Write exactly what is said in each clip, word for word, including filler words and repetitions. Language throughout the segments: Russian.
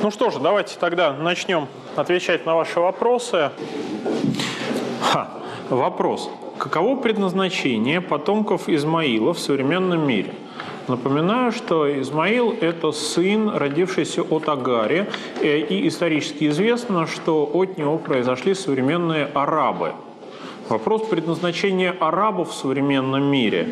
Ну что же, давайте тогда начнем отвечать на ваши вопросы. Ха, вопрос. Каково предназначение потомков Измаила в современном мире? Напоминаю, что Измаил – это сын, родившийся от Агари, и исторически известно, что от него произошли современные арабы. Вопрос предназначения арабов в современном мире.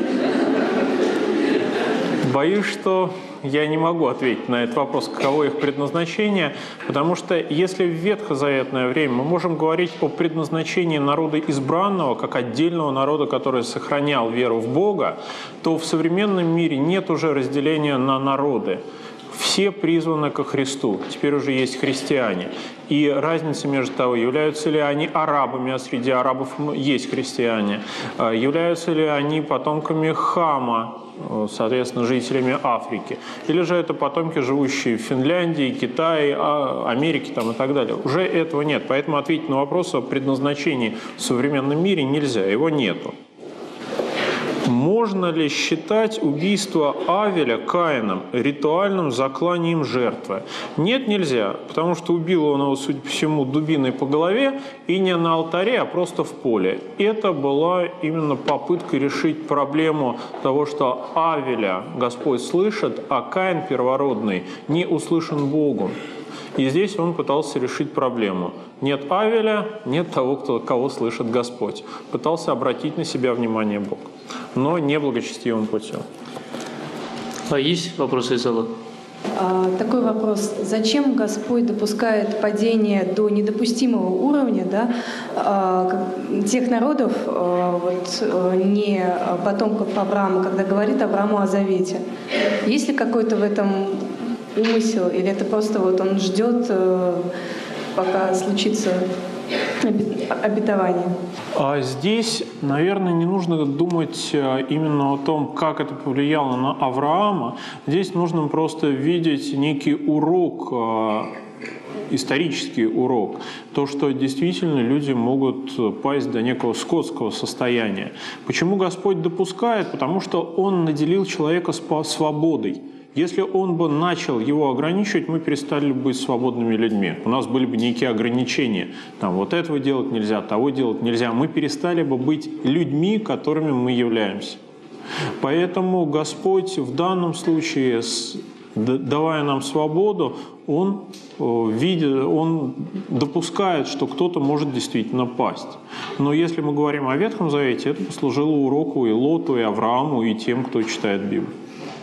Боюсь, что я не могу ответить на этот вопрос, каково их предназначение, потому что если в ветхозаветное время мы можем говорить о предназначении народа избранного, как отдельного народа, который сохранял веру в Бога, то в современном мире нет уже разделения на народы. Все призваны ко Христу, теперь уже есть христиане. И разница между того, являются ли они арабами, а среди арабов есть христиане, являются ли они потомками Хама, соответственно, жителями Африки, или же это потомки, живущие в Финляндии, Китае, Америке там, и так далее. Уже этого нет, поэтому ответить на вопрос о предназначении в современном мире нельзя, его нету. Можно ли считать убийство Авеля Каином ритуальным закланием жертвы? Нет, нельзя, потому что убил он его, судя по всему, дубиной по голове, и не на алтаре, а просто в поле. Это была именно попытка решить проблему того, что Авеля Господь слышит, а Каин первородный не услышан Богом. И здесь он пытался решить проблему. Нет Авеля, нет того, кто, кого слышит Господь. Пытался обратить на себя внимание Бог, но не благочестивым путем. А есть вопросы из зала? Такой вопрос. Зачем Господь допускает падение до недопустимого уровня, да, тех народов, вот, не потомков Авраама, когда говорит Аврааму о завете? Есть ли какой-то в этом умысел, или это просто вот он ждет, пока случится обетование? А здесь, наверное, не нужно думать именно о том, как это повлияло на Авраама. Здесь нужно просто видеть некий урок, исторический урок. То, что действительно люди могут пасть до некого скотского состояния. Почему Господь допускает? Потому что Он наделил человека свободой. Если он бы начал его ограничивать, мы перестали бы быть свободными людьми. У нас были бы некие ограничения. Там, вот этого делать нельзя, того делать нельзя. Мы перестали бы быть людьми, которыми мы являемся. Поэтому Господь в данном случае, давая нам свободу, Он, видит, он допускает, что кто-то может действительно пасть. Но если мы говорим о Ветхом Завете, это послужило уроку и Лоту, и Аврааму, и тем, кто читает Библию.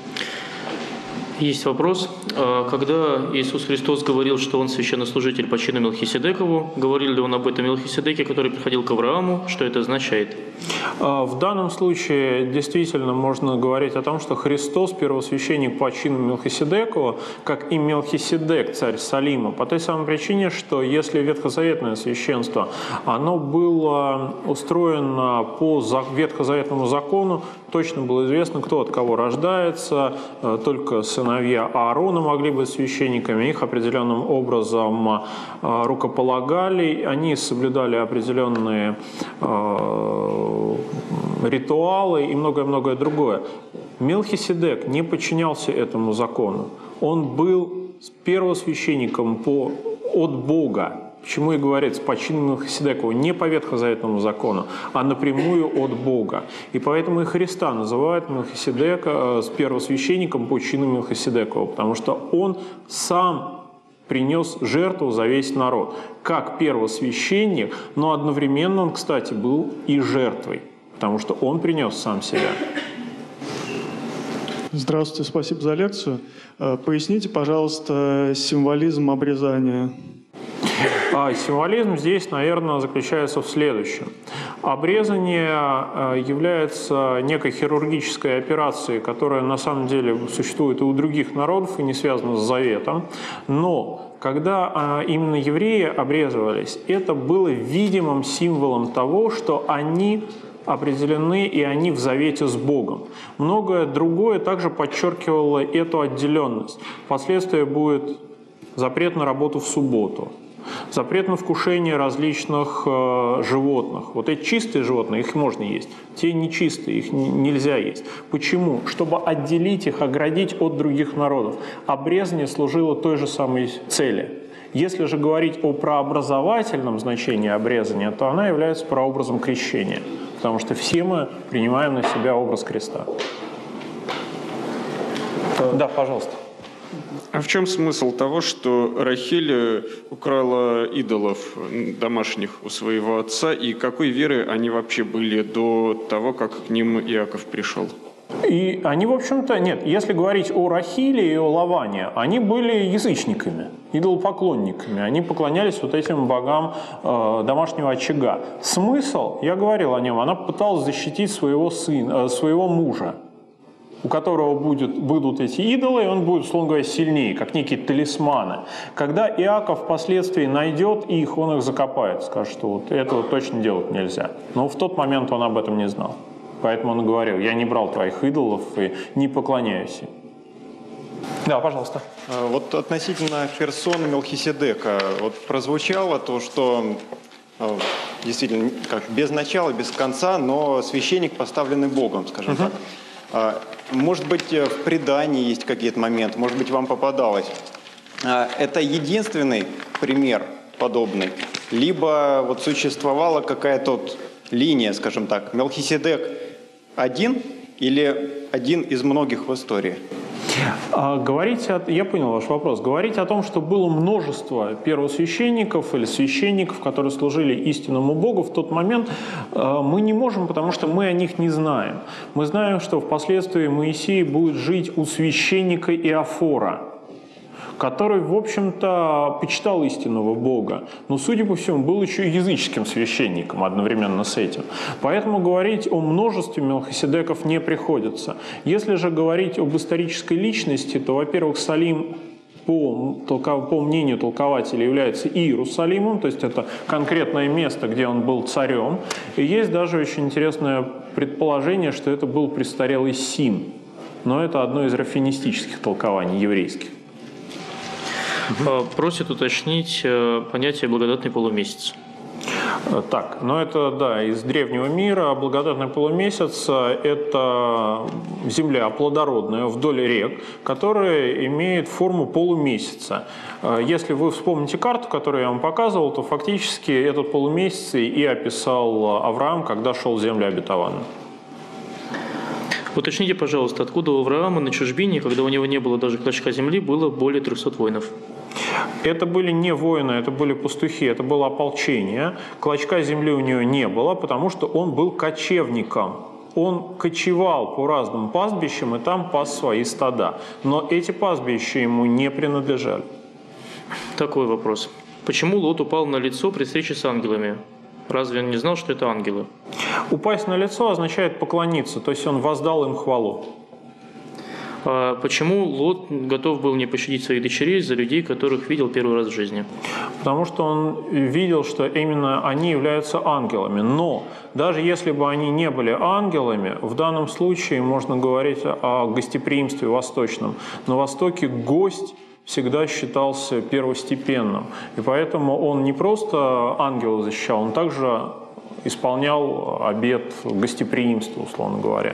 Есть вопрос. Когда Иисус Христос говорил, что Он священнослужитель по чину Мелхиседекову, говорил ли Он об этом Мелхиседеке, который приходил к Аврааму? Что это означает? В данном случае действительно можно говорить о том, что Христос первосвященник по чину Мелхиседекову, как и Мелхиседек, царь Салима, по той самой причине, что если ветхозаветное священство, оно было устроено по ветхозаветному закону, точно было известно, кто от кого рождается, только сыновья Аарона могли быть священниками, их определенным образом рукополагали, они соблюдали определенные ритуалы и многое-многое другое. Мелхиседек не подчинялся этому закону. Он был первосвященником по, от Бога. Почему и говорится, по чину Мелхиседекова, не по ветхозаветному закону, а напрямую от Бога. И поэтому и Христа называют Мелхиседека с первосвященником по чину Мелхиседекова, потому что он сам принес жертву за весь народ, как первосвященник, но одновременно он, кстати, был и жертвой, потому что он принес сам себя. Здравствуйте, спасибо за лекцию. Поясните, пожалуйста, символизм обрезания. А символизм здесь, наверное, заключается в следующем. Обрезание является некой хирургической операцией, которая на самом деле существует и у других народов и не связана с заветом. Но когда именно евреи обрезывались, это было видимым символом того, что они определены и они в завете с Богом. Многое другое также подчеркивало эту отделенность. Впоследствии будет запрет на работу в субботу. Запрет на вкушение различных э, животных. Вот эти чистые животные, их можно есть. Те нечистые, их нельзя есть. Почему? Чтобы отделить их, оградить от других народов. Обрезание служило той же самой цели. Если же говорить о прообразовательном значении обрезания, то она является прообразом крещения. Потому что все мы принимаем на себя образ креста. Да, пожалуйста. А в чем смысл того, что Рахиль украла идолов домашних у своего отца, и какой веры они вообще были до того, как к ним Иаков пришел? И они, в общем-то, нет, если говорить о Рахиле и о Лаване, они были язычниками, идолопоклонниками, они поклонялись вот этим богам э, домашнего очага. Смысл, я говорил о нем, она пыталась защитить своего сына, э, своего мужа, у которого будет, будут эти идолы, и он будет, условно говоря, сильнее, как некие талисманы. Когда Иаков впоследствии найдет их, он их закопает, скажет, что вот этого точно делать нельзя. Но в тот момент он об этом не знал. Поэтому он говорил, я не брал твоих идолов и не поклоняюсь им. Да, пожалуйста. Вот относительно персоны Мелхиседека, вот прозвучало то, что действительно как без начала, без конца, но священник, поставленный Богом, скажем uh-huh. так. Может быть, в предании есть какие-то моменты, может быть, вам попадалось. Это единственный пример подобный, либо вот существовала какая-то вот линия, скажем так, Мелхиседек один или один из многих в истории? А, говорить о, я понял ваш вопрос. Говорить о том, что было множество первосвященников или священников, которые служили истинному Богу в тот момент, мы не можем, потому что мы о них не знаем. Мы знаем, что впоследствии Моисей будет жить у священника Иофора, который, в общем-то, почитал истинного Бога, но, судя по всему, был еще и языческим священником одновременно с этим. Поэтому говорить о множестве Мелхиседеков не приходится. Если же говорить об исторической личности, то, во-первых, Салим, по, по мнению толкователей, является Иерусалимом, то есть это конкретное место, где он был царем. И есть даже очень интересное предположение, что это был престарелый Син. Но это одно из рафинистических толкований еврейских. Просит уточнить понятие «благодатный полумесяц». Так, ну это, да, из древнего мира. Благодатный полумесяц – это земля плодородная вдоль рек, которая имеет форму полумесяца. Если вы вспомните карту, которую я вам показывал, то фактически этот полумесяц и описал Авраам, когда шел в землю обетованную. Уточните, пожалуйста, откуда у Авраама на чужбине, когда у него не было даже клочка земли, было более трехсот воинов? Это были не воины, это были пастухи, это было ополчение. Клочка земли у него не было, потому что он был кочевником. Он кочевал по разным пастбищам и там пас свои стада. Но эти пастбища ему не принадлежали. Такой вопрос. Почему Лот упал на лицо при встрече с ангелами? Разве он не знал, что это ангелы? Упасть на лицо означает поклониться, то есть он воздал им хвалу. А почему Лот готов был не пощадить своих дочерей за людей, которых видел первый раз в жизни? Потому что он видел, что именно они являются ангелами. Но даже если бы они не были ангелами, в данном случае можно говорить о гостеприимстве восточном. На Востоке гость всегда считался первостепенным. И поэтому он не просто ангела защищал, он также исполнял обет гостеприимства, условно говоря.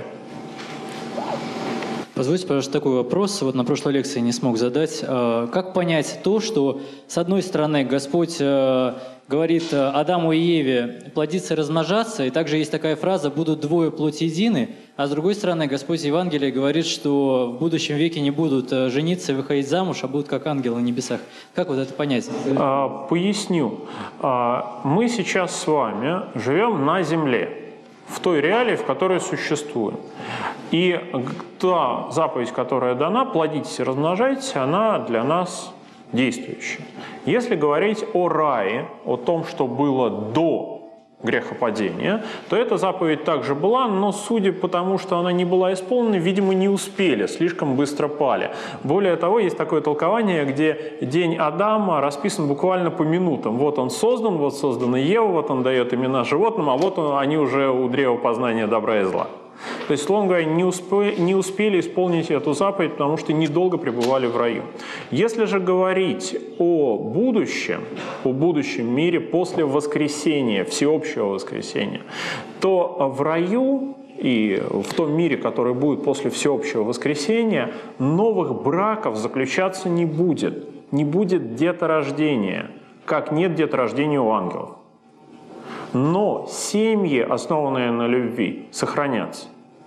Позвольте, пожалуйста, такой вопрос. Вот на прошлой лекции не смог задать. Как понять то, что, с одной стороны, Господь говорит Адаму и Еве плодиться и размножаться, и также есть такая фраза «будут двое плоть едины», а с другой стороны, Господь в Евангелии говорит, что в будущем веке не будут жениться и выходить замуж, а будут как ангелы на небесах. Как вот это понять? А, поясню. А, мы сейчас с вами живем на земле, в той реалии, в которой существуем. И та заповедь, которая дана, плодитесь и размножайтесь, она для нас действующая. Если говорить о рае, о том, что было до грехопадения, то эта заповедь также была, но судя по тому, что она не была исполнена, видимо, не успели, слишком быстро пали. Более того, есть такое толкование, где день Адама расписан буквально по минутам. Вот он создан, вот создана Ева, вот он дает имена животным, а вот он, они уже у древа познания добра и зла. То есть, словом говоря, не успели, не успели исполнить эту заповедь, потому что недолго пребывали в раю. Если же говорить о будущем, о будущем мире после воскресения, всеобщего воскресения, то в раю и в том мире, который будет после всеобщего воскресения, новых браков заключаться не будет. Не будет деторождения, как нет деторождения у ангелов. Но семьи, основанные на любви, сохранятся.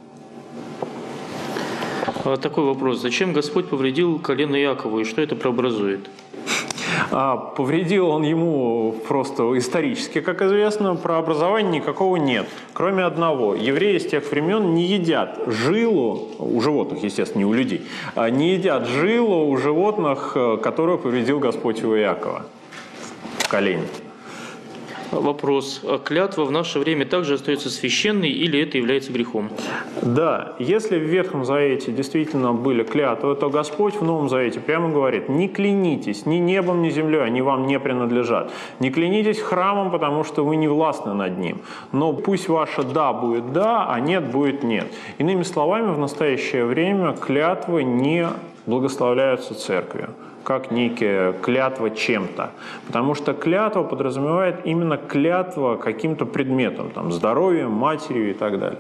Такой вопрос. Зачем Господь повредил колено Иакову и что это преобразует? А, повредил он ему просто исторически, как известно, преобразования никакого нет. Кроме одного. Евреи с тех времен не едят жилу, у животных, естественно, не у людей, не едят жилу у животных, которую повредил Господь у Иакова в колене. Вопрос. Клятва в наше время также остается священной или это является грехом? Да, если в Ветхом Завете действительно были клятвы, то Господь в Новом Завете прямо говорит: не клянитесь ни небом, ни землей, они вам не принадлежат. Не клянитесь храмом, потому что вы не властны над ним. Но пусть ваше «да» будет «да», а «нет» будет «нет». Иными словами, в настоящее время клятвы не благословляются церковью как некая клятва чем-то. Потому что клятва подразумевает именно клятва каким-то предметом, там, здоровьем, матерью и так далее.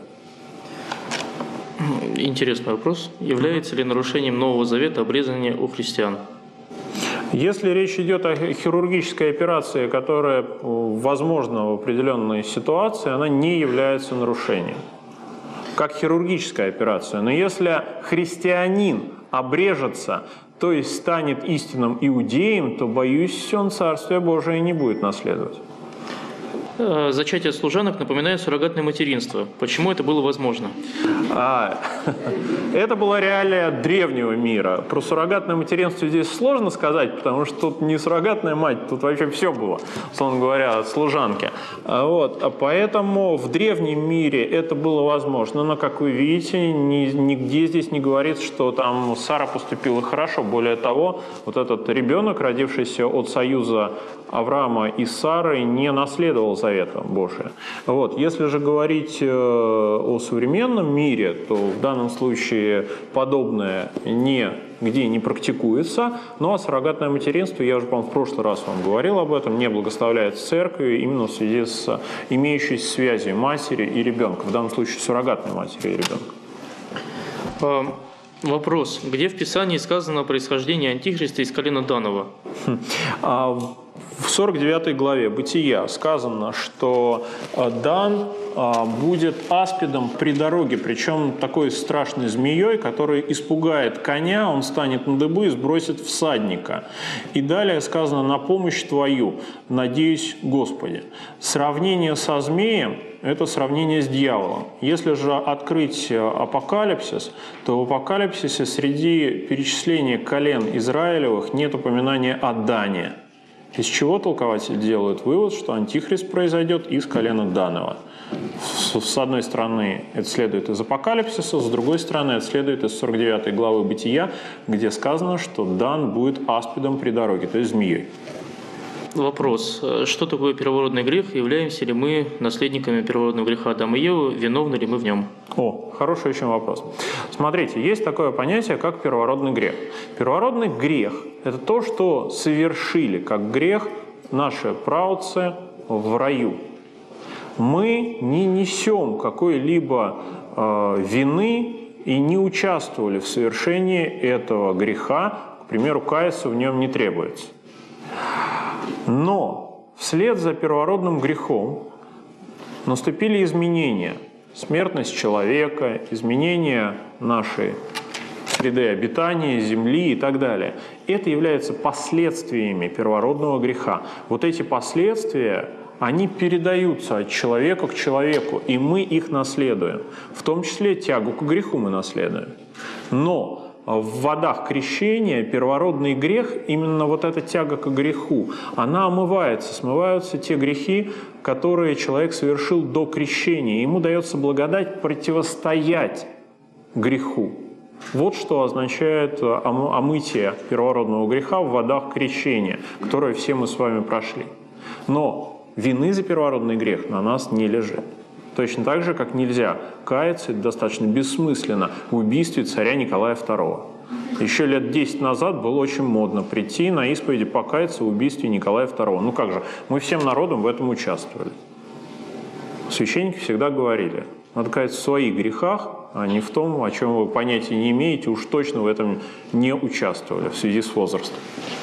Интересный вопрос. Является ли нарушением Нового Завета обрезание у христиан? Если речь идет о хирургической операции, которая возможна в определенной ситуации, она не является нарушением. Как хирургическая операция. Но если христианин обрежется, то есть станет истинным иудеем, то, боюсь, он Царствие Божие не будет наследовать. Зачатие служанок напоминает суррогатное материнство. Почему это было возможно? А, это была реалия древнего мира. Про суррогатное материнство здесь сложно сказать, потому что тут не суррогатная мать, тут вообще все было, условно говоря, от служанки. Вот. Поэтому в древнем мире это было возможно. Но, как вы видите, ни, нигде здесь не говорится, что там Сара поступила хорошо. Более того, вот этот ребенок, родившийся от союза Авраама и Сары, не наследовал Завета Божия. Вот. Если же говорить о современном мире, то в данном случае подобное нигде не практикуется. Ну а суррогатное материнство, я уже, по-моему, в прошлый раз вам говорил об этом, не благословляется церковью именно в связи с имеющейся связью матери и ребенка. В данном случае суррогатной матери и ребенка. Вопрос. Где в Писании сказано о происхождении Антихриста из колена Данова? В сорок девятой главе Бытия сказано, что Дан будет аспидом при дороге, причем такой страшной змеей, которая испугает коня, он станет на дыбы и сбросит всадника. И далее сказано: «На помощь твою, надеюсь, Господи». Сравнение со змеем – это сравнение с дьяволом. Если же открыть Апокалипсис, то в Апокалипсисе среди перечисления колен Израилевых нет упоминания о Дане. Из чего толкователи делают вывод, что Антихрист произойдет из колена Данова. С одной стороны, это следует из Апокалипсиса, с другой стороны, это следует из сорок девятой главы Бытия, где сказано, что Дан будет аспидом при дороге, то есть змеей. Вопрос. Что такое первородный грех? Являемся ли мы наследниками первородного греха Адама и Евы? Виновны ли мы в нем? О, хороший очень вопрос. Смотрите, есть такое понятие, как первородный грех. Первородный грех – это то, что совершили как грех наши праотцы в раю. Мы не несем какой-либо э, вины и не участвовали в совершении этого греха. К примеру, каяться в нем не требуется. Но вслед за первородным грехом наступили изменения. Смертность человека, изменения нашей среды обитания, земли и так далее. Это является последствиями первородного греха. Вот эти последствия, они передаются от человека к человеку, и мы их наследуем. В том числе тягу к греху мы наследуем. Но в водах крещения первородный грех, именно вот эта тяга к греху, она омывается, смываются те грехи, которые человек совершил до крещения. Ему дается благодать противостоять греху. Вот что означает омытие первородного греха в водах крещения, которое все мы с вами прошли. Но вины за первородный грех на нас не лежит. Точно так же, как нельзя каяться, это достаточно бессмысленно, в убийстве царя Николая второго. Еще лет десять назад было очень модно прийти на исповеди покаяться в убийстве Николая второго. Ну как же, мы всем народом в этом участвовали. Священники всегда говорили, надо каяться в своих грехах, а не в том, о чем вы понятия не имеете, уж точно в этом не участвовали в связи с возрастом.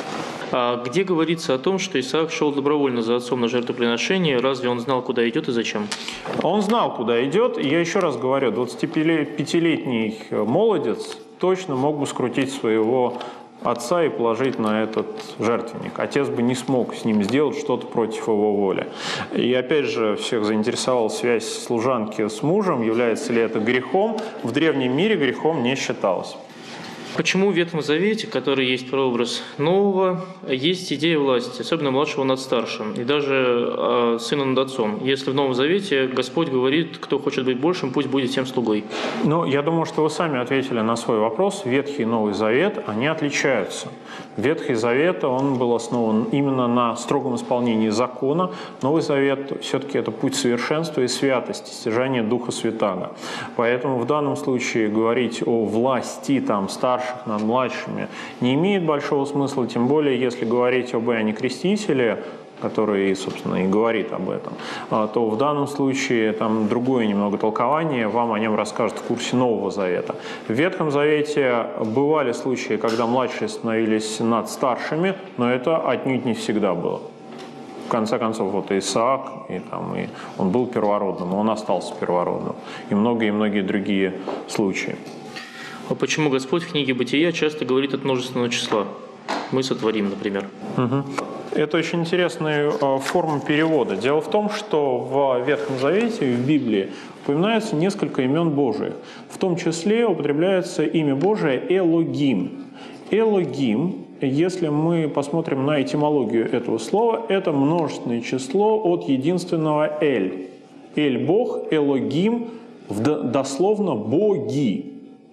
А где говорится о том, что Исаак шел добровольно за отцом на жертвоприношение? Разве он знал, куда идет и зачем? Он знал, куда идет. И я еще раз говорю, двадцатипятилетний молодец точно мог бы скрутить своего отца и положить на этот жертвенник. Отец бы не смог с ним сделать что-то против его воли. И опять же, всех заинтересовала связь служанки с мужем. Является ли это грехом? В древнем мире грехом не считалось. Почему в Ветхом Завете, который есть прообраз нового, есть идея власти, особенно младшего над старшим, и даже э, сына над отцом? Если в Новом Завете Господь говорит, кто хочет быть большим, пусть будет тем слугой. Ну, я думаю, что вы сами ответили на свой вопрос. Ветхий и Новый Завет, они отличаются. Ветхий Завет, он был основан именно на строгом исполнении закона. Новый Завет, все-таки это путь совершенства и святости, стяжания Духа Святаго. Поэтому в данном случае говорить о власти там старших над младшими не имеет большого смысла, тем более, если говорить об Иоанне Крестителе, который, собственно, и говорит об этом, то в данном случае там другое немного толкование, вам о нем расскажут в курсе Нового Завета. В Ветхом Завете бывали случаи, когда младшие становились над старшими, но это отнюдь не всегда было. В конце концов, вот Исаак, и там, и он был первородным, он остался первородным, и многие-многие другие случаи. А почему Господь в книге Бытия часто говорит от множественного числа? Мы сотворим, например. Угу. Это очень интересная форма перевода. Дело в том, что в Ветхом Завете, в Библии, упоминается несколько имен Божиих. В том числе употребляется имя Божие Элогим. Элогим, если мы посмотрим на этимологию этого слова, это множественное число от единственного Эль. Эль – Бог, Элогим – дословно боги.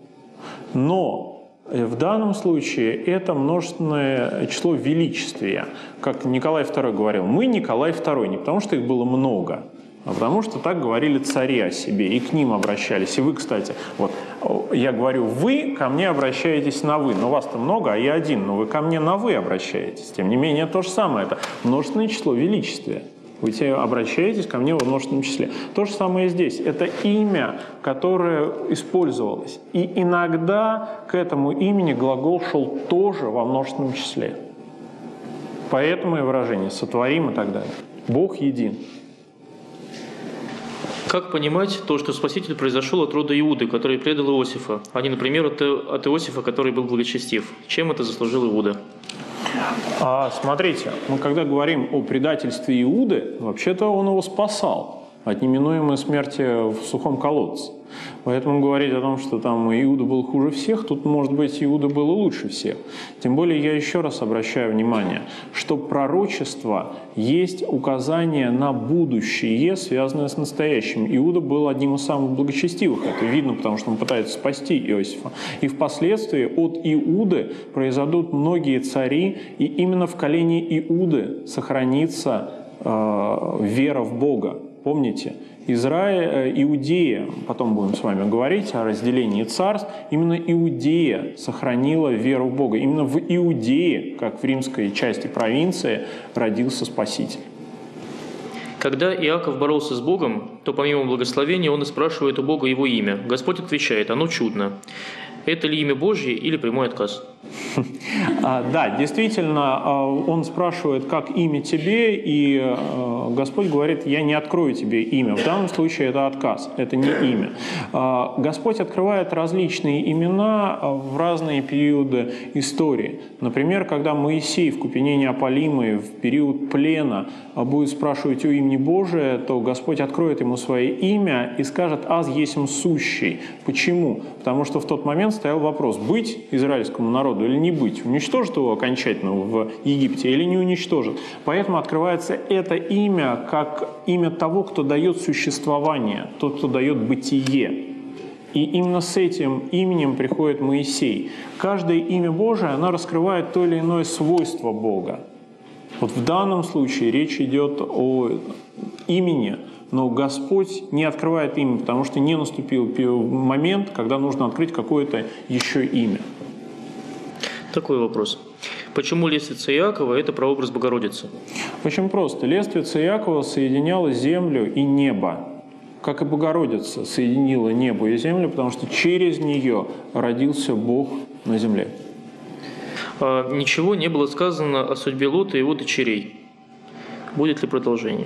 Но в данном случае это множественное число величествия. Как Николай второй говорил, мы Николай второй, не потому что их было много, а потому что так говорили цари о себе, и к ним обращались. И вы, кстати, вот я говорю, вы ко мне обращаетесь на «вы», но вас-то много, а я один, но вы ко мне на «вы» обращаетесь. Тем не менее, то же самое, это множественное число величествия. Вы обращаетесь ко мне во множественном числе. То же самое и здесь. Это имя, которое использовалось. И иногда к этому имени глагол шел тоже во множественном числе. Поэтому и выражение «сотворим» и так далее. Бог един. Как понимать то, что Спаситель произошел от рода Иуды, который предал Иосифа, а не, например, от Иосифа, который был благочестив? Чем это заслужил Иуда? А, смотрите, мы когда говорим о предательстве Иуды, вообще-то он его спасал от неминуемой смерти в сухом колодце. Поэтому говорить о том, что там Иуда был хуже всех, тут, может быть, Иуда был лучше всех. Тем более я еще раз обращаю внимание, что пророчество есть указание на будущее, связанное с настоящим. Иуда был одним из самых благочестивых. Это видно, потому что он пытается спасти Иосифа. И впоследствии от Иуды произойдут многие цари, и именно в колене Иуды сохранится э, вера в Бога. Помните? Израиль, Иудея, потом будем с вами говорить о разделении царств, именно Иудея сохранила веру в Бога. Именно в Иудее, как в римской части провинции, родился Спаситель. Когда Иаков боролся с Богом, то помимо благословения он и спрашивает у Бога его имя. Господь отвечает: оно чудно. Это ли имя Божье или прямой отказ? Да, действительно, он спрашивает, как имя тебе, и Господь говорит: я не открою тебе имя. В данном случае это отказ, это не имя. Господь открывает различные имена в разные периоды истории. Например, когда Моисей в купине неопалимой в период плена будет спрашивать о имени Божие, то Господь откроет ему свое имя и скажет: «Аз есмь сущий». Почему? Потому что в тот момент стоял вопрос: быть израильскому народу или не быть, уничтожит его окончательно в Египте или не уничтожит. Поэтому открывается это имя как имя того, кто дает существование, тот, кто дает бытие. И именно с этим именем приходит Моисей. Каждое имя Божие, оно раскрывает то или иное свойство Бога. Вот в данном случае речь идет о имени, но Господь не открывает имя, потому что не наступил момент, когда нужно открыть какое-то еще имя. Такой вопрос. Почему лестница Иакова – это прообраз Богородицы? Очень просто. Лестница Иакова соединяла землю и небо, как и Богородица соединила небо и землю, потому что через нее родился Бог на земле. А, ничего не было сказано о судьбе Лота и его дочерей. Будет ли продолжение?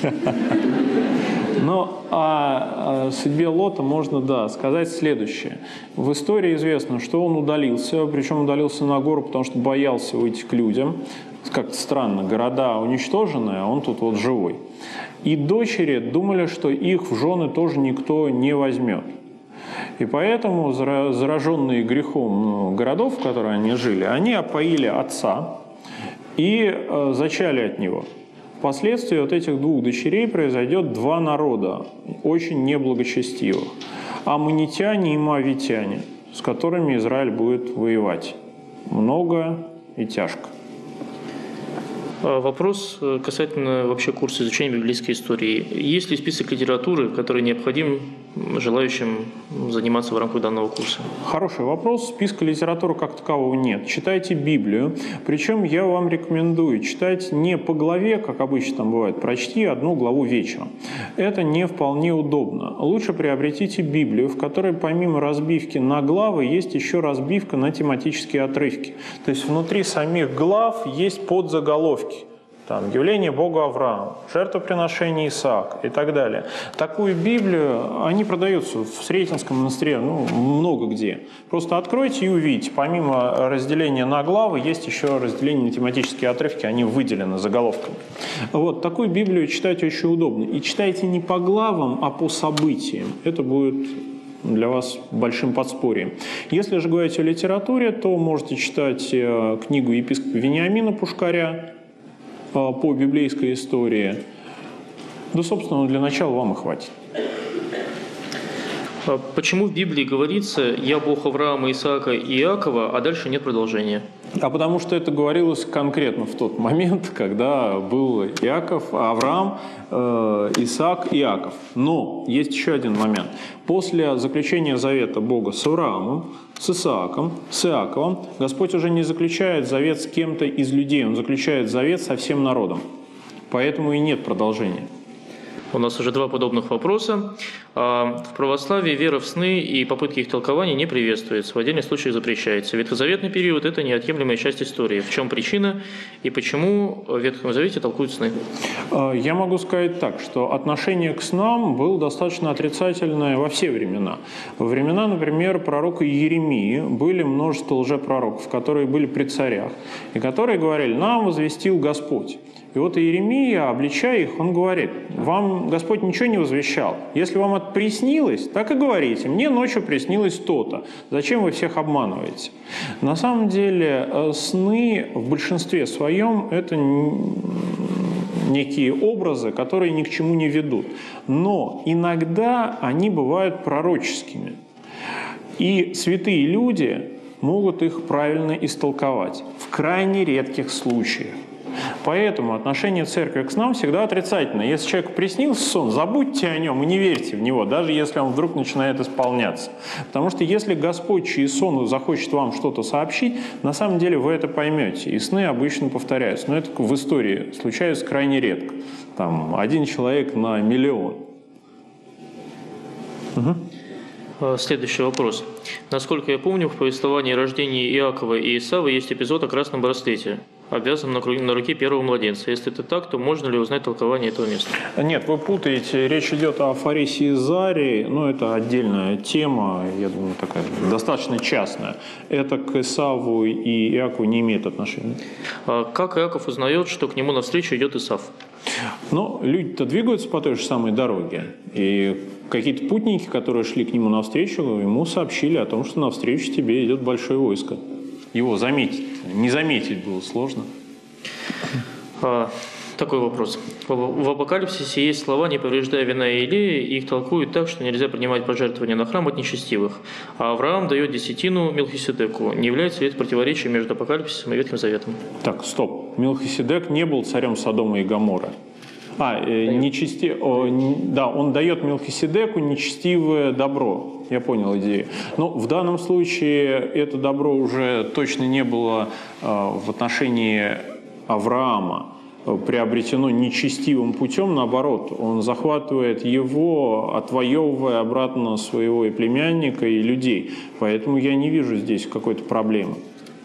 Но о, о судьбе Лота можно, да, сказать следующее. В истории известно, что он удалился, причем удалился на гору, потому что боялся выйти к людям. Как-то странно, города уничтожены, а он тут вот живой. И дочери думали, что их в жены тоже никто не возьмет. И поэтому зараженные грехом городов, в которых они жили, они опоили отца и зачали от него. Впоследствии от этих двух дочерей произойдет два народа, очень неблагочестивых. Аммонитяне и моавитяне, с которыми Израиль будет воевать. Много и тяжко. Вопрос касательно вообще курса изучения библейской истории. Есть ли список литературы, который необходим желающим заниматься в рамках данного курса? Хороший вопрос. Списка литературы как такового нет. Читайте Библию. Причем я вам рекомендую читать не по главе, как обычно там бывает, прочти одну главу вечером. Это не вполне удобно. Лучше приобретите Библию, в которой помимо разбивки на главы есть еще разбивка на тематические отрывки. То есть внутри самих глав есть подзаголовки. Там, явление Бога Авраама, жертвоприношение Исаака и так далее. Такую Библию, они продаются в Сретенском монастыре, ну, много где. Просто откройте и увидите, помимо разделения на главы, есть еще разделение на тематические отрывки, они выделены заголовками. Вот, такую Библию читать очень удобно. И читайте не по главам, а по событиям. Это будет для вас большим подспорьем. Если же говорить о литературе, то можете читать книгу епископа Вениамина Пушкаря по библейской истории. Да, собственно, для начала вам и хватит. Почему в Библии говорится «Я Бог Авраама, Исаака и Иакова», а дальше нет продолжения? А потому что это говорилось конкретно в тот момент, когда был Иаков, Авраам, э, Исаак, Иаков. Но есть еще один момент. После заключения завета Бога с Авраамом, с Исааком, с Иаковом, Господь уже не заключает завет с кем-то из людей, Он заключает завет со всем народом. Поэтому и нет продолжения. У нас уже два подобных вопроса. В православии вера в сны и попытки их толкования не приветствуется, в отдельных случаях запрещается. Ветхозаветный период – это неотъемлемая часть истории. В чем причина и почему в Ветхом Завете толкуют сны? Я могу сказать так, что отношение к снам было достаточно отрицательное во все времена. Во времена, например, пророка Иеремии были множество лжепророков, которые были при царях, и которые говорили: «Нам возвестил Господь». И вот Иеремия, обличая их, он говорит: «Вам Господь ничего не возвещал. Если вам это приснилось, так и говорите: мне ночью приснилось то-то. Зачем вы всех обманываете?» На самом деле сны в большинстве своем – это некие образы, которые ни к чему не ведут. Но иногда они бывают пророческими. И святые люди могут их правильно истолковать в крайне редких случаях. Поэтому отношение церкви к снам всегда отрицательное. Если человеку приснился сон, забудьте о нем и не верьте в него, даже если он вдруг начинает исполняться. Потому что если Господь через сон захочет вам что-то сообщить, на самом деле вы это поймете. И сны обычно повторяются. Но это в истории случается крайне редко. Там один человек на миллион. Угу. Следующий вопрос. Насколько я помню, в повествовании о рождении Иакова и Исава есть эпизод о красном браслете, обвязанном на руке первого младенца. Если это так, то можно ли узнать толкование этого места? Нет, вы путаете. Речь идет о Фарисе и Заре. Ну, это отдельная тема, я думаю, такая достаточно частная. Это к Исаву и Иакову не имеет отношения. А как Иаков узнает, что к нему навстречу идет Исав? Ну, люди-то двигаются по той же самой дороге. И какие-то путники, которые шли к нему навстречу, ему сообщили о том, что навстречу тебе идет большое войско. Его заметить, не заметить было сложно. А, Такой вопрос. В Апокалипсисе есть слова «не повреждая вина и елея», и их толкуют так, что нельзя принимать пожертвования на храм от нечестивых. А Авраам дает десятину Мелхиседеку. Не является ли это противоречием между Апокалипсисом и Ветхим Заветом? Так, стоп. Мелхиседек не был царем Содома и Гоморры. А, э, нечести... О, не... да, он дает Мелхиседеку нечестивое добро. Я понял идею. Но в данном случае это добро уже точно не было э, в отношении Авраама приобретено нечестивым путем, наоборот, он захватывает его, отвоевывая обратно своего и племянника, и людей. Поэтому я не вижу здесь какой-то проблемы.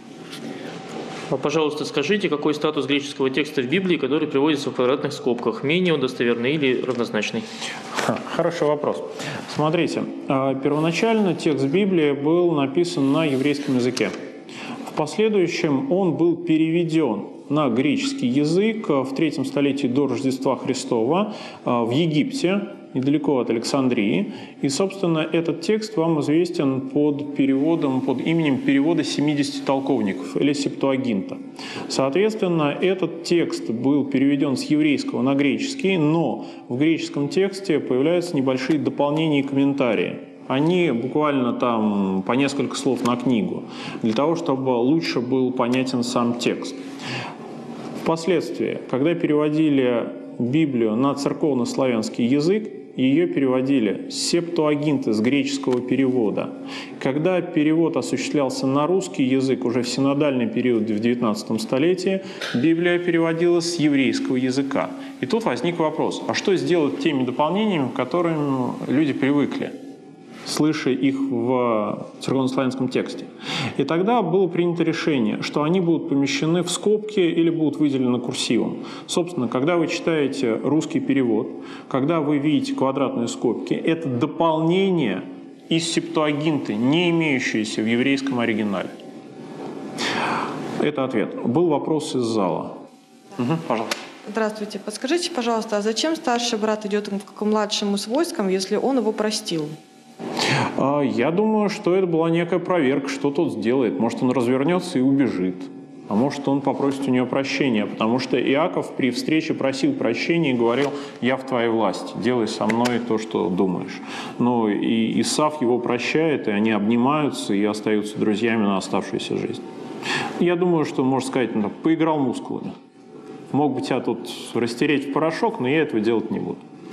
Пожалуйста, скажите, какой статус греческого текста в Библии, который приводится в квадратных скобках? Менее он достоверный или равнозначный? Хороший вопрос. Смотрите, первоначально текст Библии был написан на еврейском языке. В последующем он был переведен на греческий язык в третьем столетии до Рождества Христова в Египте, недалеко от Александрии. И, собственно, этот текст вам известен под переводом, под именем перевода семидесяти толковников или Септуагинта. Соответственно, этот текст был переведен с еврейского на греческий, но в греческом тексте появляются небольшие дополнения и комментарии. Они буквально там по несколько слов на книгу, для того, чтобы лучше был понятен сам текст. Впоследствии, когда переводили Библию на церковно-славянский язык, ее переводили с Септуагинты, с греческого перевода. Когда перевод осуществлялся на русский язык уже в синодальный период в девятнадцатом столетии, Библия переводилась с еврейского языка. И тут возник вопрос, а что сделать теми дополнениями, к которым люди привыкли, слыша их в церковно-славянском тексте. И тогда было принято решение, что они будут помещены в скобки или будут выделены курсивом. Собственно, когда вы читаете русский перевод, когда вы видите квадратные скобки, это дополнение из Септуагинты, не имеющееся в еврейском оригинале. Это ответ. Был вопрос из зала. Угу, пожалуйста. Здравствуйте. Подскажите, пожалуйста, а зачем старший брат идет к младшему с войском, если он его простил? Я думаю, что это была некая проверка, что тот сделает. Может, он развернется и убежит. А может, он попросит у нее прощения. Потому что Иаков при встрече просил прощения и говорил: «Я в твоей власти, делай со мной то, что думаешь». Но и Исав его прощает, и они обнимаются и остаются друзьями на оставшуюся жизнь. Я думаю, что, можно сказать, ну, поиграл мускулами. Мог бы тебя тут растереть в порошок, но я этого делать не буду.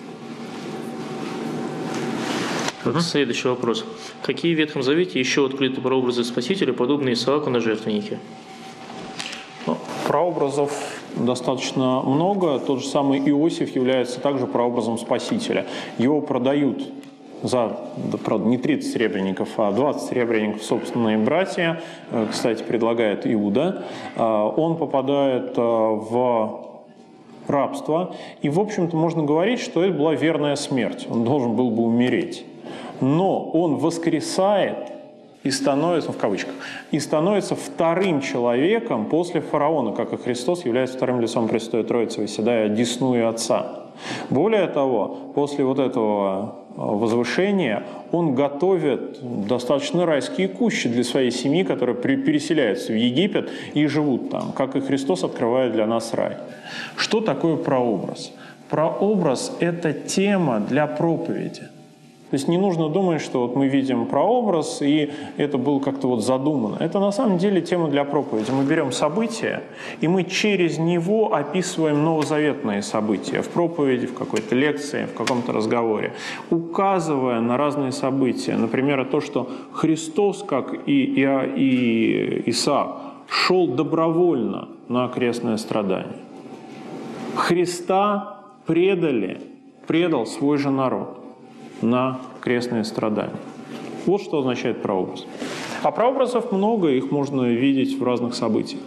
Вот следующий вопрос. Какие в Ветхом Завете еще открыты прообразы Спасителя, подобные Исааку на жертвеннике? Ну, прообразов достаточно много. Тот же самый Иосиф является также прообразом Спасителя. Его продают за, правда, не тридцать серебряников, а двадцать серебряников собственные братья. Кстати, предлагает Иуда. Он попадает в рабство. И, в общем-то, можно говорить, что это была верная смерть. Он должен был бы умереть. Но он воскресает и становится, в кавычках, и становится вторым человеком после фараона, как и Христос является вторым лицом Пресвятой Троицы, восседая одесную Отца. Более того, после вот этого возвышения он готовит достаточно райские кущи для своей семьи, которые переселяются в Египет и живут там, как и Христос открывает для нас рай. Что такое прообраз? Прообраз – это тема для проповеди. То есть не нужно думать, что вот мы видим прообраз, и это было как-то вот задумано. Это на самом деле тема для проповеди. Мы берем события, и мы через него описываем новозаветные события в проповеди, в какой-то лекции, в каком-то разговоре, указывая на разные события. Например, то, что Христос, как и, и, и Исаак, шел добровольно на крестное страдание. Христа предали, предал свой же народ на крестные страдания. Вот что означает прообраз. А прообразов много, их можно видеть в разных событиях.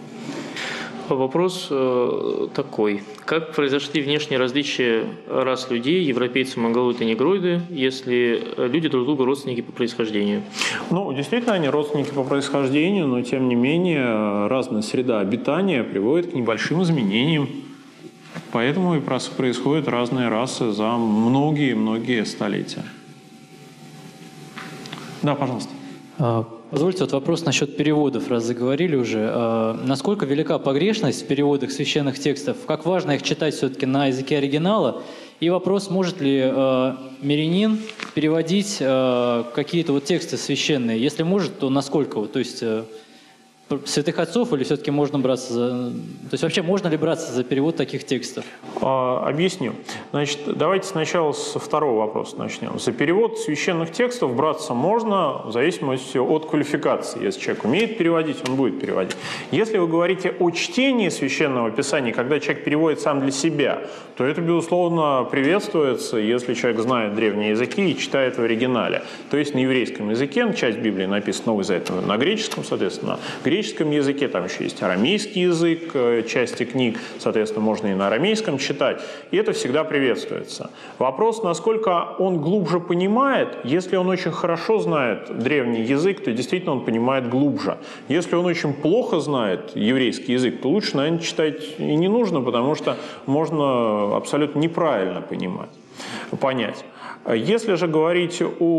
Вопрос э, такой. Как произошли внешние различия рас людей, европейцы, монголоиды и негроиды, если люди друг друга родственники по происхождению? Ну, действительно, они родственники по происхождению, но, тем не менее, разная среда обитания приводит к небольшим изменениям. Поэтому и происходят разные расы за многие-многие столетия. Да, пожалуйста. Позвольте, вот вопрос насчет переводов, раз заговорили уже. Э, насколько велика погрешность в переводах священных текстов? Как важно их читать все-таки на языке оригинала? И вопрос, может ли э, мирянин переводить э, какие-то вот тексты священные? Если может, то насколько? Вот, то есть э, святых отцов или все-таки можно браться за... То есть вообще можно ли браться за перевод таких текстов? А, объясню. Значит, давайте сначала со второго вопроса начнем. За перевод священных текстов браться можно в зависимости от квалификации. Если человек умеет переводить, он будет переводить. Если вы говорите о чтении священного писания, когда человек переводит сам для себя, то это, безусловно, приветствуется, если человек знает древние языки и читает в оригинале. То есть на еврейском языке, часть Библии написана Новый Завет на греческом, соответственно, на греческом языке, там еще есть арамейский язык, части книг, соответственно, можно и на арамейском читать, и это всегда приветствуется. Вопрос, насколько он глубже понимает. Если он очень хорошо знает древний язык, то действительно он понимает глубже. Если он очень плохо знает еврейский язык, то лучше, наверное, читать и не нужно, потому что можно абсолютно неправильно понимать, понять. Если же говорить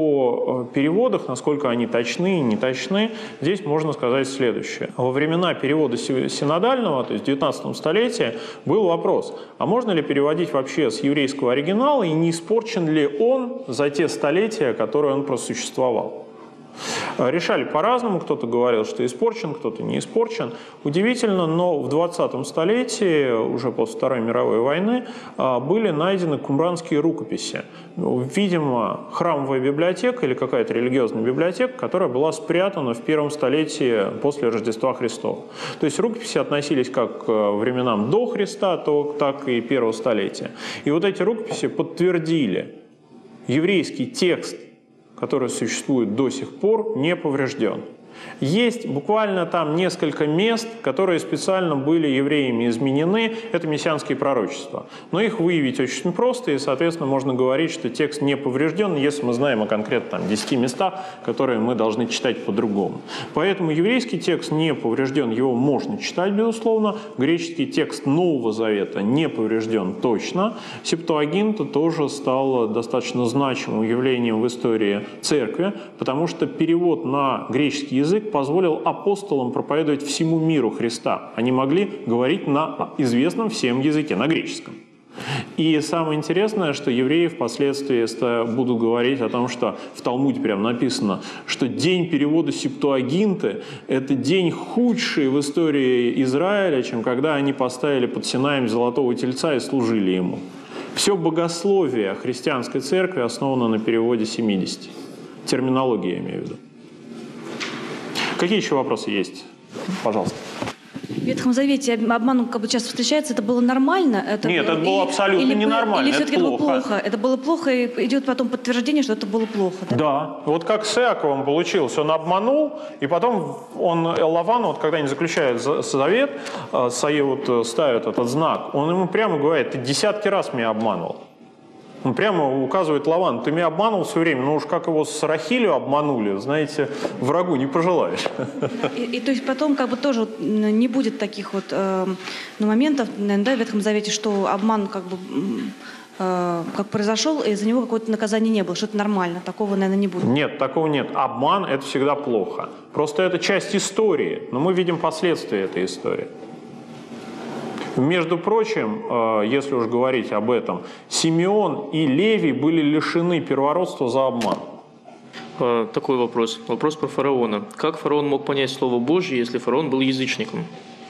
о переводах, насколько они точны и не точны, здесь можно сказать следующее. Во времена перевода синодального, то есть в девятнадцатом столетии, был вопрос, а можно ли переводить вообще с еврейского оригинала и не испорчен ли он за те столетия, которые он просуществовал? Решали по-разному, кто-то говорил, что испорчен, кто-то не испорчен. Удивительно, но в двадцатом столетии, уже после Второй мировой войны, были найдены кумранские рукописи. Видимо, храмовая библиотека или какая-то религиозная библиотека, которая была спрятана в первом столетии после Рождества Христова. То есть рукописи относились как к временам до Христа, так и первого столетия. И вот эти рукописи подтвердили, еврейский текст, который существует до сих пор, не поврежден. Есть буквально там несколько мест, которые специально были евреями изменены, это мессианские пророчества. Но их выявить очень просто, и, соответственно, можно говорить, что текст не поврежден, если мы знаем о конкретно там, десяти местах, которые мы должны читать по-другому. Поэтому еврейский текст не поврежден, его можно читать, безусловно. Греческий текст Нового Завета не поврежден точно. Септуагинта тоже стал достаточно значимым явлением в истории церкви, потому что перевод на греческий язык позволил апостолам проповедовать всему миру Христа. Они могли говорить на известном всем языке, на греческом. И самое интересное, что евреи впоследствии будут говорить о том, что в Талмуде прям написано, что день перевода Септуагинты – это день худший в истории Израиля, чем когда они поставили под Синаем золотого тельца и служили ему. Все богословие христианской церкви основано на переводе семидесяти. Терминология, я имею в виду. Какие еще вопросы есть? Пожалуйста. В Ветхом Завете обман как бы часто встречается, это было нормально? Это Нет, было, это было или, абсолютно или, ненормально, или все-таки это было плохо. плохо? Это было плохо, и идет потом подтверждение, что это было плохо. Да, да. Вот как с Иаковом получилось. Он обманул, и потом он Лавану, вот когда они заключают завет, вот ставят этот знак, он ему прямо говорит, ты десятки раз меня обманывал. Он прямо указывает Лавану, ты меня обманывал все время, но уж как его с Рахилью обманули, знаете, врагу не пожелаешь. И, и то есть потом как бы тоже не будет таких вот э, ну, моментов, наверное, да, в Ветхом Завете, что обман как бы э, как произошел, и за него какое-то наказание не было, что это нормально, такого, наверное, не будет. Нет, такого нет. Обман – это всегда плохо. Просто это часть истории, но мы видим последствия этой истории. Между прочим, если уж говорить об этом, Симеон и Левий были лишены первородства за обман. Такой вопрос. Вопрос про фараона. Как фараон мог понять Слово Божье, если фараон был язычником?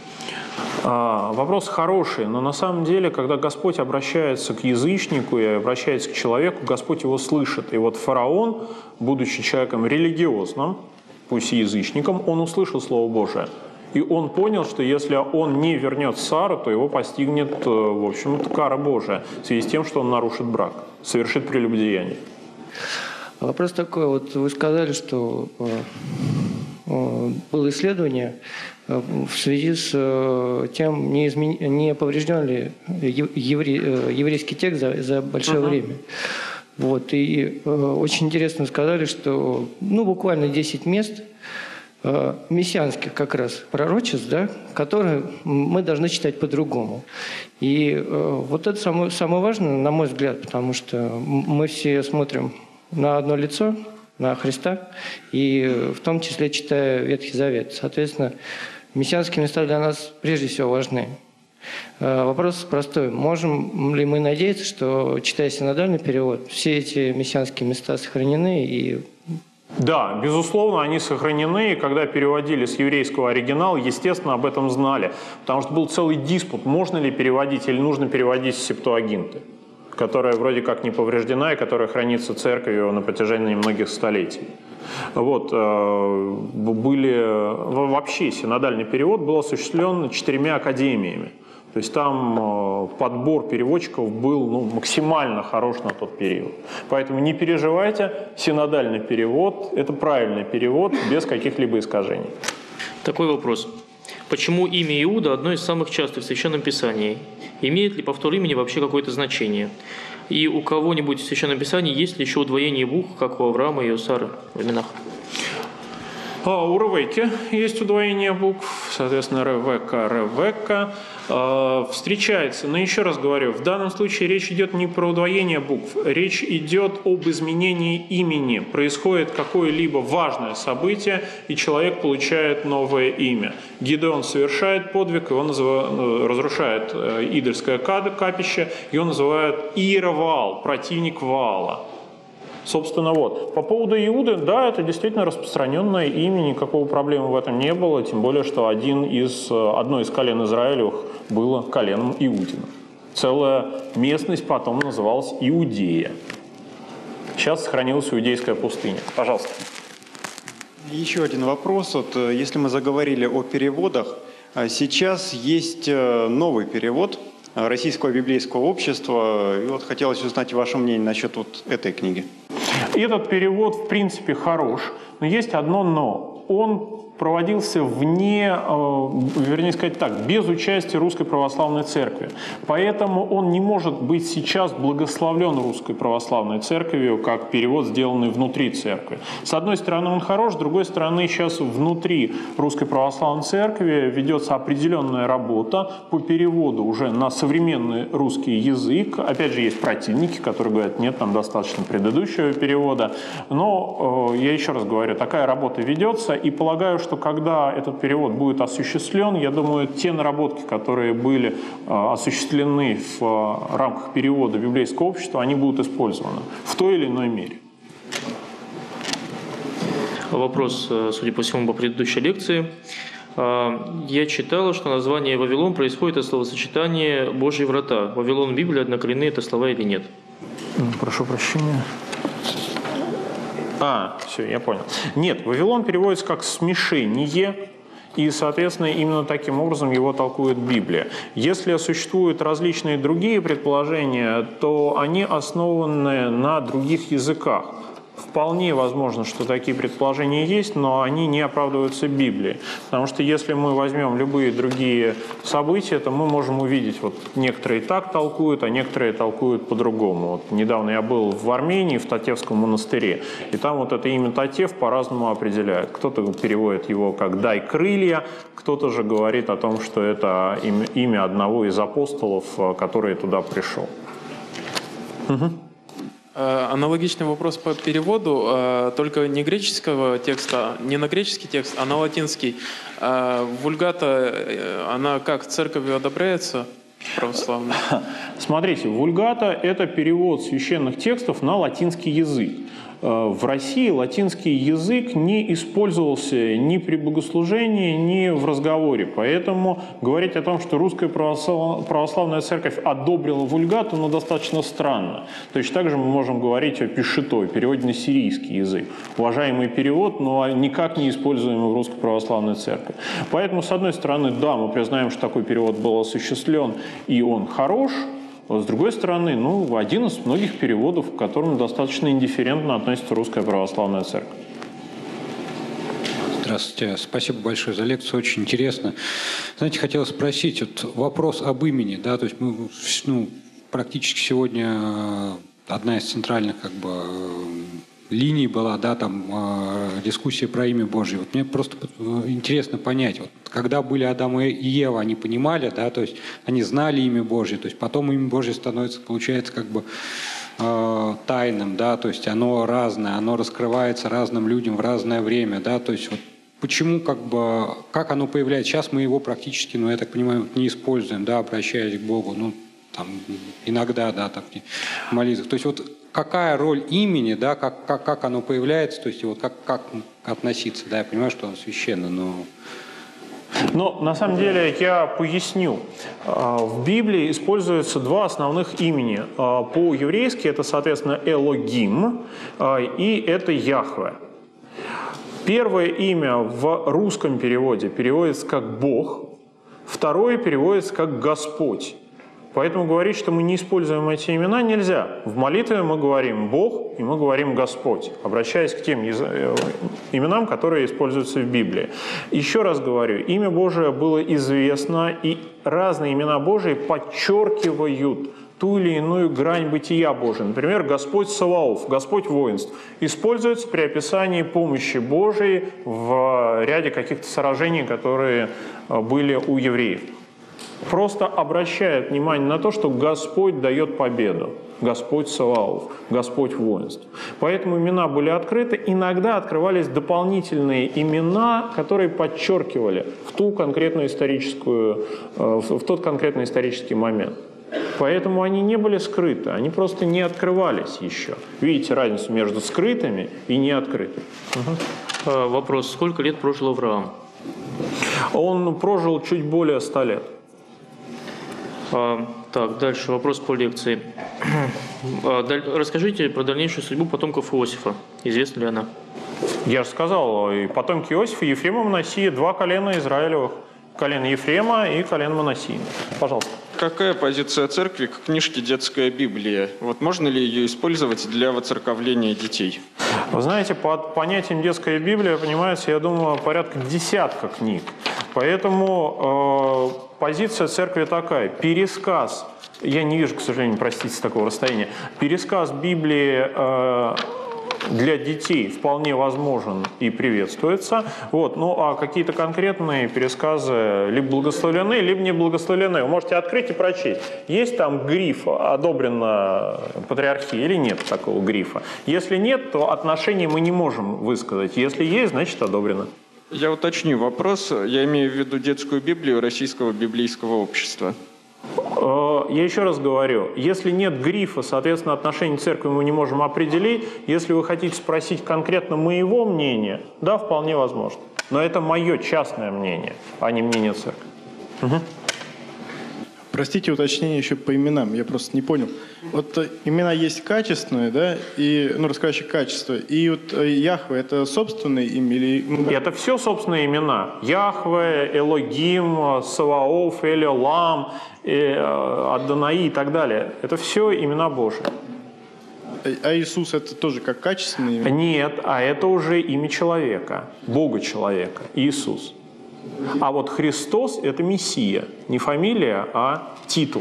Вопрос хороший, но на самом деле, когда Господь обращается к язычнику и обращается к человеку, Господь его слышит. И вот фараон, будучи человеком религиозным, пусть и язычником, он услышал Слово Божие. И он понял, что если он не вернет Сару, то его постигнет, в общем-то, кара Божия в связи с тем, что он нарушит брак, совершит прелюбодеяние. Вопрос такой. Вот вы сказали, что было исследование в связи с тем, не, измен... не поврежден ли евре... еврейский текст за, за большое uh-huh. время. Вот. И очень интересно сказали, что ну, буквально десять мест мессианских как раз пророчеств, да, которые мы должны читать по-другому. И э, вот это самое, самое важное, на мой взгляд, потому что мы все смотрим на одно лицо, на Христа, и в том числе читая Ветхий Завет. Соответственно, мессианские места для нас прежде всего важны. Вопрос простой. Можем ли мы надеяться, что, читая синодальный перевод, все эти мессианские места сохранены и... Да, безусловно, они сохранены, и когда переводили с еврейского оригинала, естественно, об этом знали, потому что был целый диспут, можно ли переводить или нужно переводить с Септуагинты, которая вроде как не повреждена и которая хранится церковью на протяжении многих столетий. Вот, были, вообще синодальный перевод был осуществлен четырьмя академиями. То есть там подбор переводчиков был ну, максимально хорош на тот период. Поэтому не переживайте, синодальный перевод – это правильный перевод без каких-либо искажений. Такой вопрос. Почему имя Иуда одно из самых частых в Священном Писании? Имеет ли повтор имени вообще какое-то значение? И у кого-нибудь в Священном Писании есть ли еще удвоение букв, как у Авраама и у Сары в именах? А, у Ревекки есть удвоение букв, соответственно, Ревекка, Ревекка. А, встречается, но еще раз говорю, в данном случае речь идет не про удвоение букв, речь идет об изменении имени. Происходит какое-либо важное событие, и человек получает новое имя. Гидеон совершает подвиг, его называют, разрушает идольское капище, его называют Иероваал, противник Ваала. Собственно, вот. По поводу Иуды, да, это действительно распространенное имя, никакого проблемы в этом не было, тем более, что один из, одно из колен Израилевых было коленом Иудина. Целая местность потом называлась Иудея. Сейчас сохранилась Иудейская пустыня. Пожалуйста. Еще один вопрос. Вот, если мы заговорили о переводах, сейчас есть новый перевод Российского библейского общества. И вот хотелось узнать ваше мнение насчет вот этой книги. Этот перевод, в принципе, хорош, но есть одно «но». Он проводился вне, вернее сказать так, без участия Русской Православной Церкви. Поэтому он не может быть сейчас благословлен Русской Православной Церковью, как перевод, сделанный внутри Церкви. С одной стороны, он хорош, с другой стороны, сейчас внутри Русской Православной Церкви ведется определенная работа по переводу уже на современный русский язык. Опять же, есть противники, которые говорят, нет, нам достаточно предыдущего перевода. Но, я еще раз говорю, такая работа ведется, и полагаю, что когда этот перевод будет осуществлен, я думаю, те наработки, которые были э, осуществлены в э, рамках перевода библейского общества, они будут использованы в той или иной мере. Вопрос, судя по всему, по предыдущей лекции. Я читала, что название Вавилон происходит от словосочетания «Божьи врата». Вавилон в Библии однокоренные это слова или нет? Прошу прощения. А, все, я понял. Нет, Вавилон переводится как «смешение», и, соответственно, именно таким образом его толкует Библия. Если существуют различные другие предположения, то они основаны на других языках. Вполне возможно, что такие предположения есть, но они не оправдываются Библией. Потому что если мы возьмем любые другие события, то мы можем увидеть, вот некоторые так толкуют, а некоторые толкуют по-другому. Вот недавно я был в Армении, в Татевском монастыре, и там вот это имя Татев по-разному определяют. Кто-то переводит его как «дай крылья», кто-то же говорит о том, что это имя, имя одного из апостолов, который туда пришел. Угу. Аналогичный вопрос по переводу, только не греческого текста, не на греческий текст, а на латинский. Вульгата, она как, церковью одобряется православной? Смотрите, вульгата – это перевод священных текстов на латинский язык. В России латинский язык не использовался ни при богослужении, ни в разговоре. Поэтому говорить о том, что Русская Православная Церковь одобрила вульгату, ну, достаточно странно. Точно так же мы можем говорить о пишитой, переводе на сирийский язык. Уважаемый перевод, но никак не используемый в Русской Православной Церкви. Поэтому, с одной стороны, да, мы признаем, что такой перевод был осуществлен, и он хорош. С другой стороны, ну, один из многих переводов, к которым достаточно индифферентно относится Русская Православная Церковь. Здравствуйте. Спасибо большое за лекцию. Очень интересно. Знаете, хотел спросить, вот вопрос об имени, да, то есть мы, ну, практически сегодня одна из центральных, как бы, линий была, да, там э, дискуссия про имя Божье. Вот мне просто интересно понять, вот, когда были Адам и Ева, они понимали, да, то есть они знали имя Божье, то есть потом имя Божье становится, получается, как бы э, тайным, да, то есть оно разное, оно раскрывается разным людям в разное время, да, то есть вот почему, как бы, как оно появляется? Сейчас мы его практически, ну, я так понимаю, не используем, да, обращаясь к Богу, ну, там, иногда, да, так, в молитвах. То есть вот какая роль имени, да, как, как, как оно появляется, то есть вот как, как относиться, да, я понимаю, что оно священно, но... Но на самом деле я поясню. В Библии используются два основных имени. По-еврейски это, соответственно, Элогим и это Яхве. Первое имя в русском переводе переводится как «Бог», второе переводится как «Господь». Поэтому говорить, что мы не используем эти имена, нельзя. В молитве мы говорим «Бог» и мы говорим «Господь», обращаясь к тем именам, которые используются в Библии. Еще раз говорю, имя Божие было известно, и разные имена Божии подчеркивают ту или иную грань бытия Божия. Например, Господь Саваоф, Господь воинств, используется при описании помощи Божией в ряде каких-то сражений, которые были у евреев. Просто обращает внимание на то, что Господь дает победу. Господь Саваоф, Господь воинств. Поэтому имена были открыты. Иногда открывались дополнительные имена, которые подчеркивали в ту конкретную историческую, в тот конкретный исторический момент. Поэтому они не были скрыты, они просто не открывались еще. Видите разницу между скрытыми и неоткрытыми? Угу. Вопрос. Сколько лет прожил Авраам? Он прожил чуть более ста лет. А, так, дальше вопрос по лекции. А, расскажите про дальнейшую судьбу потомков Иосифа. Известна ли она? Я же сказал, и потомки Иосифа, Ефрема, Манассия, два колена Израилевых. Колено Ефрема и колено Манассии. Пожалуйста. Какая позиция церкви к книжке «Детская Библия»? Вот можно ли ее использовать для воцерковления детей? Вы знаете, под понятием «Детская Библия» понимается, я думаю, порядка десятка книг. Поэтому э, позиция церкви такая. Пересказ, я не вижу, к сожалению, простите, с такого расстояния, пересказ Библии э, для детей вполне возможен и приветствуется. Вот. Ну а какие-то конкретные пересказы либо благословлены, либо не благословлены. Вы можете открыть и прочесть. Есть там гриф «одобрено патриархией» или нет такого грифа? Если нет, то отношения мы не можем высказать. Если есть, значит одобрено. Я уточню вопрос. Я имею в виду детскую Библию Российского библейского общества. Я еще раз говорю, если нет грифа, соответственно, отношение к церкви мы не можем определить. Если вы хотите спросить конкретно моего мнения, да, вполне возможно. Но это мое частное мнение, а не мнение церкви. Угу. Простите, уточнение еще по именам, я просто не понял. Вот имена есть качественные, да, и, ну, раскрывающие качество. И вот Яхве – это собственные имя или… Это все собственные имена. Яхве, Элогим, Саваоф, Элиолам, Адонаи и так далее. Это все имена Божьи. А Иисус – это тоже как качественное имя? Нет, а это уже имя человека, Бога-человека, Иисус. А вот Христос – это Мессия, не фамилия, а титул.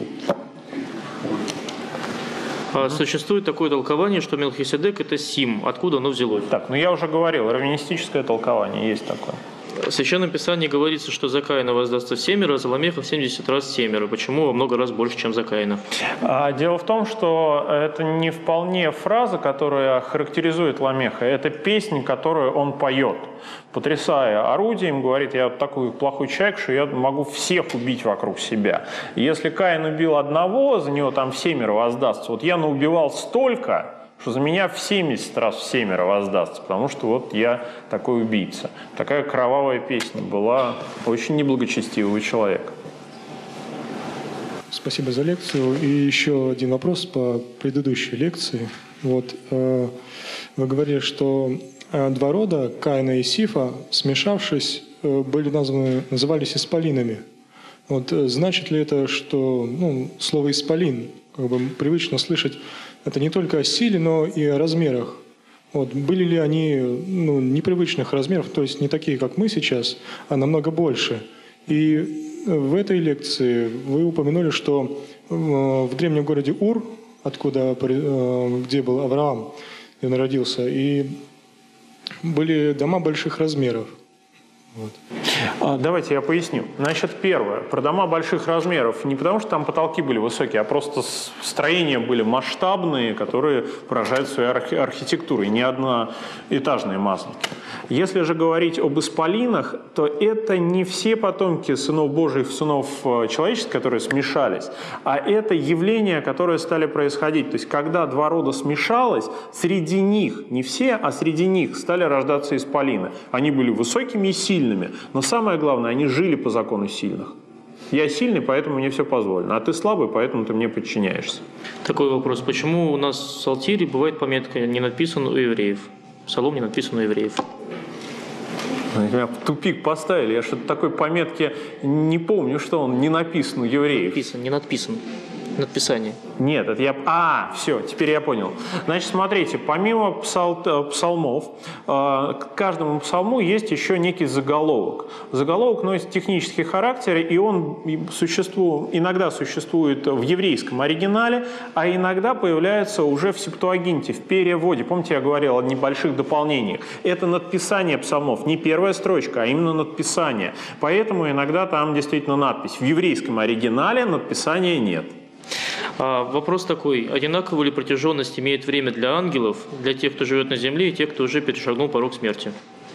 А существует такое толкование, что Мелхиседек – это Сим. Откуда оно взялось? Так, ну я уже говорил, раввинистическое толкование есть такое. В Священном Писании говорится, что за Каина воздастся в семеро, а за Ламеха в семьдесят раз семеро. Почему во много раз больше, чем за Каина? А, дело в том, что это не вполне фраза, которая характеризует Ламеха. Это песня, которую он поет, потрясая орудием, говорит: я вот такой плохой человек, что я могу всех убить вокруг себя. Если Каин убил одного, за него там в семеро воздастся. Вот я наубивал столько, что за меня в семьдесят раз в семеро воздастся, потому что вот я такой убийца. Такая кровавая песня была очень неблагочестивого человека. Спасибо за лекцию. И еще один вопрос по предыдущей лекции. Вот, э, вы говорили, что э, два рода, Каина и Сифа, смешавшись, э, были названы, назывались исполинами. Вот, э, значит ли это, что ну, слово «исполин» как бы привычно слышать, это не только о силе, но и о размерах. Вот. Были ли они ну, непривычных размеров, то есть не такие, как мы сейчас, а намного больше? И в этой лекции вы упомянули, что в древнем городе Ур, откуда, где был Авраам, где он родился, и были дома больших размеров. Вот. Давайте я поясню. Значит, первое. Про дома больших размеров не потому, что там потолки были высокие, а просто строения были масштабные, которые поражают своей архи- архитектурой, не одноэтажные мазники. Если же говорить об исполинах, то это не все потомки сынов Божьих, сынов человеческих, которые смешались, а это явления, которые стали происходить. То есть, когда два рода смешалось, среди них, не все, а среди них стали рождаться исполины. Они были высокими и сильными, но самое главное, они жили по закону сильных. Я сильный, поэтому мне все позволено, а ты слабый, поэтому ты мне подчиняешься. Такой вопрос. Почему у нас в Псалтире бывает пометка «не написан у евреев»? Псалом не написан у евреев. Меня в тупик поставили. Я что-то такой пометки не помню, что он не написан у евреев. Написан, не надписан. Надписание. Нет, это я... А, все, теперь я понял. Значит, смотрите, помимо псал... псалмов, к каждому псалму есть еще некий заголовок. Заголовок носит технический характер, и он существует, иногда существует в еврейском оригинале, а иногда появляется уже в Септуагинте, в переводе. Помните, я говорил о небольших дополнениях. Это надписание псалмов, не первая строчка, а именно надписание. Поэтому иногда там действительно надпись. В еврейском оригинале надписания нет. А вопрос такой. Одинаковую ли протяженность имеет время для ангелов, для тех, кто живет на земле, и тех, кто уже перешагнул порог смерти?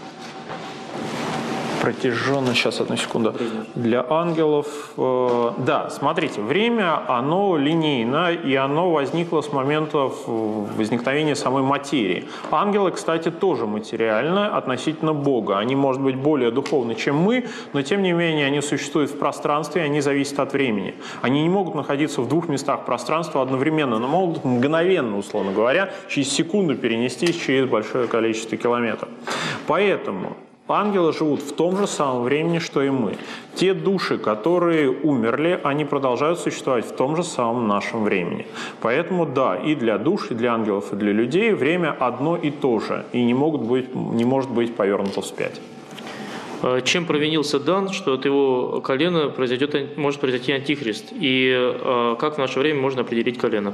Протяженно, сейчас, одну секунду. Для ангелов, э, да, смотрите, время, оно линейно, и оно возникло с момента возникновения самой материи. Ангелы, кстати, тоже материальны относительно Бога. Они, может быть, более духовны, чем мы, но, тем не менее, они существуют в пространстве, и они зависят от времени. Они не могут находиться в двух местах пространства одновременно, но могут мгновенно, условно говоря, через секунду перенестись через большое количество километров. Поэтому ангелы живут в том же самом времени, что и мы. Те души, которые умерли, они продолжают существовать в том же самом нашем времени. Поэтому да, и для душ, и для ангелов, и для людей время одно и то же, и не, могут быть, не может быть повернуто вспять. Чем провинился Дан, что от его колена произойдет, может произойти антихрист? И как в наше время можно определить колено?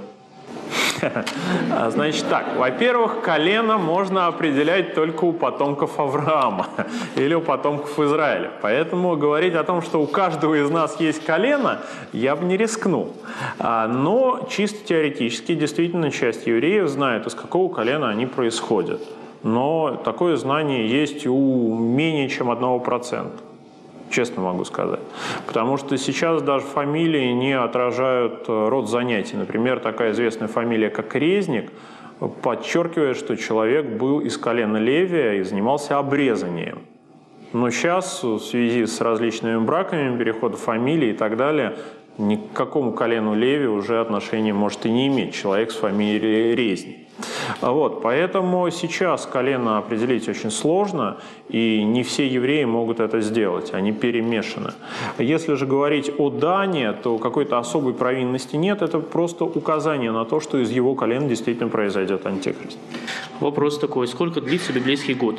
Значит так, во-первых, колено можно определять только у потомков Авраама или у потомков Израиля. Поэтому говорить о том, что у каждого из нас есть колено, я бы не рискнул. Но чисто теоретически, действительно, часть евреев знает, из какого колена они происходят. Но такое знание есть у менее чем одного процента. Честно могу сказать. Потому что сейчас даже фамилии не отражают род занятий. Например, такая известная фамилия, как Резник, подчеркивает, что человек был из колена Левия и занимался обрезанием. Но сейчас, в связи с различными браками, переходом фамилии и так далее, ни к какому колену Леви уже отношения может и не иметь человек с фамилией Резник. Вот, поэтому сейчас колено определить очень сложно, и не все евреи могут это сделать, они перемешаны. Если же говорить о Дане, то какой-то особой провинности нет, это просто указание на то, что из его колена действительно произойдет антихрист. Вопрос такой, сколько длится библейский год?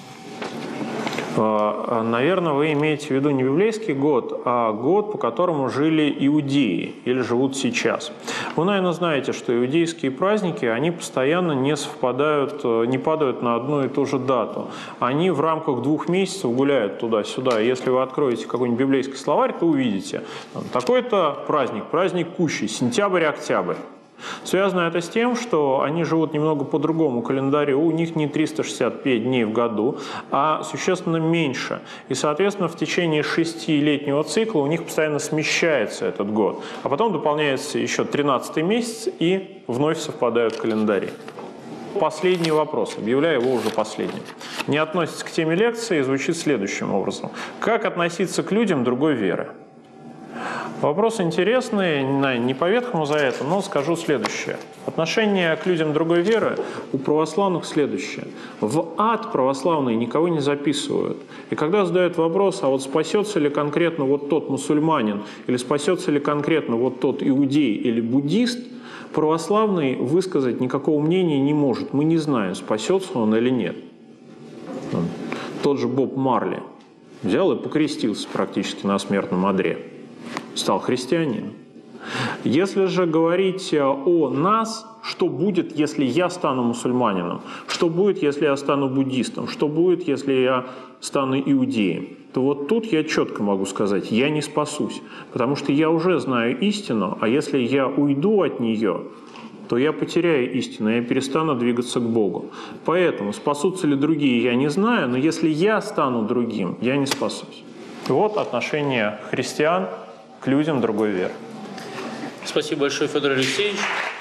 Наверное, вы имеете в виду не библейский год, а год, по которому жили иудеи или живут сейчас. Вы, наверное, знаете, что иудейские праздники, они постоянно не совпадают, не падают на одну и ту же дату. Они в рамках двух месяцев гуляют туда-сюда. Если вы откроете какой-нибудь библейский словарь, то увидите. Такой-то праздник, праздник Кущи, сентябрь-октябрь. Связано это с тем, что они живут немного по другому календарю, у них не триста шестьдесят пять дней в году, а существенно меньше. И, соответственно, в течение шестилетнего цикла у них постоянно смещается этот год. А потом дополняется еще тринадцатый месяц, и вновь совпадают календари. Последний вопрос, объявляю его уже последним. Не относится к теме лекции, звучит следующим образом. Как относиться к людям другой веры? Вопрос интересный, не по Ветхому Завету, но скажу следующее. Отношение к людям другой веры у православных следующее. В ад православные никого не записывают. И когда задают вопрос, а вот спасется ли конкретно вот тот мусульманин, или спасется ли конкретно вот тот иудей или буддист, православный высказать никакого мнения не может. Мы не знаем, спасется он или нет. Тот же Боб Марли взял и покрестился практически на смертном одре. Стал христианином. Если же говорить о нас, что будет, если я стану мусульманином, что будет, если я стану буддистом, что будет, если я стану иудеем, то вот тут я четко могу сказать, я не спасусь, потому что я уже знаю истину, а если я уйду от нее, то я потеряю истину, я перестану двигаться к Богу. Поэтому спасутся ли другие, я не знаю, но если я стану другим, я не спасусь. Вот отношение христиан к людям другой веры. Спасибо большое, Федор Алексеевич.